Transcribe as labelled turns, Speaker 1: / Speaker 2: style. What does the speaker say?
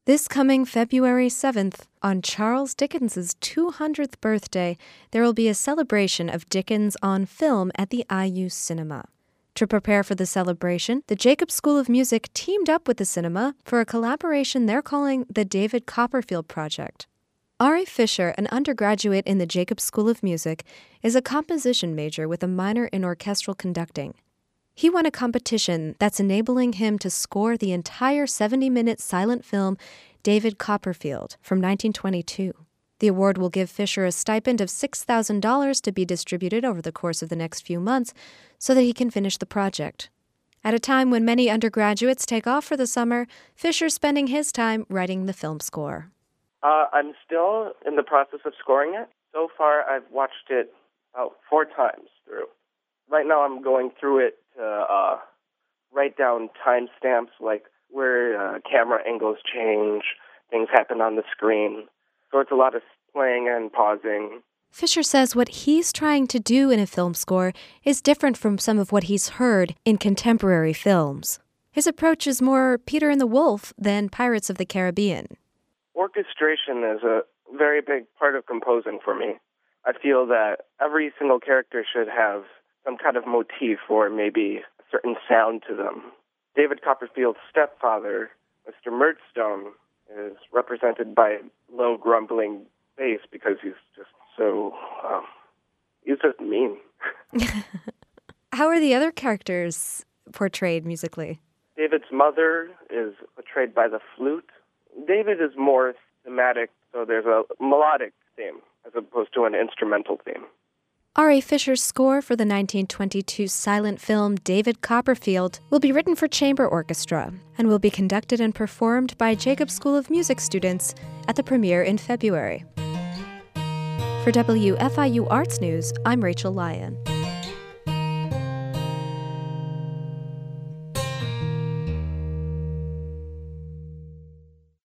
Speaker 1: This coming February 7th, on Charles Dickens's 200th birthday, there will be a celebration of Dickens on film at the IU Cinema. To prepare for the celebration, the Jacobs School of Music teamed up with the cinema for a collaboration they're calling the David Copperfield Project. Ari Fisher, an undergraduate in the Jacobs School of Music, is a composition major with a minor in orchestral conducting. He won a competition that's enabling him to score the entire 70-minute silent film David Copperfield from 1922. The award will give Fisher a stipend of $6,000 to be distributed over the course of the next few months so that he can finish the project. At a time when many undergraduates take off for the summer, Fisher's spending his time writing the film score.
Speaker 2: I'm still in the process of scoring it. So far, I've watched it about 4 times through. Right now, I'm going through it to write down timestamps, like where camera angles change, things happen on the screen. So it's a lot of playing and pausing.
Speaker 1: Fisher says what he's trying to do in a film score is different from some of what he's heard in contemporary films. His approach is more Peter and the Wolf than Pirates of the Caribbean.
Speaker 2: Orchestration is a very big part of composing for me. I feel that every single character should have some kind of motif or maybe a certain sound to them. David Copperfield's stepfather, Mr. Murdstone, is represented by low grumbling bass because he's just so, he's just mean.
Speaker 1: How are the other characters portrayed musically?
Speaker 2: David's mother is portrayed by the flute. David is more thematic, so there's a melodic theme as opposed to an instrumental theme.
Speaker 1: R.A. Fisher's score for the 1922 silent film David Copperfield will be written for chamber orchestra and will be conducted and performed by Jacobs School of Music students at the premiere in February. For WFIU Arts News, I'm Rachel Lyon.